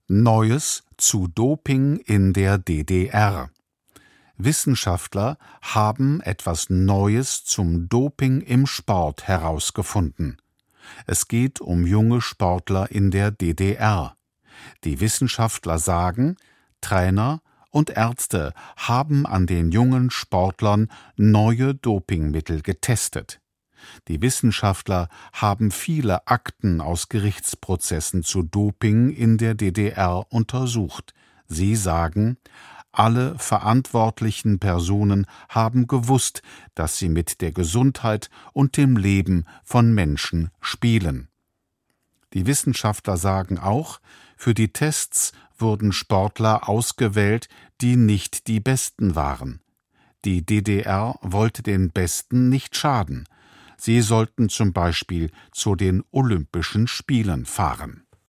Neues zu Doping in der DDR. Wissenschaftler haben etwas Neues zum Doping im Sport herausgefunden. Es geht um junge Sportler in der DDR. Die Wissenschaftler sagen, Trainer und Ärzte haben an den jungen Sportlern neue Dopingmittel getestet. Die Wissenschaftler haben viele Akten aus Gerichtsprozessen zu Doping in der DDR untersucht. Sie sagen, alle verantwortlichen Personen haben gewusst, dass sie mit der Gesundheit und dem Leben von Menschen spielen. Die Wissenschaftler sagen auch, für die Tests wurden Sportler ausgewählt, die nicht die Besten waren. Die DDR wollte den Besten nicht schaden. Sie sollten zum Beispiel zu den Olympischen Spielen fahren.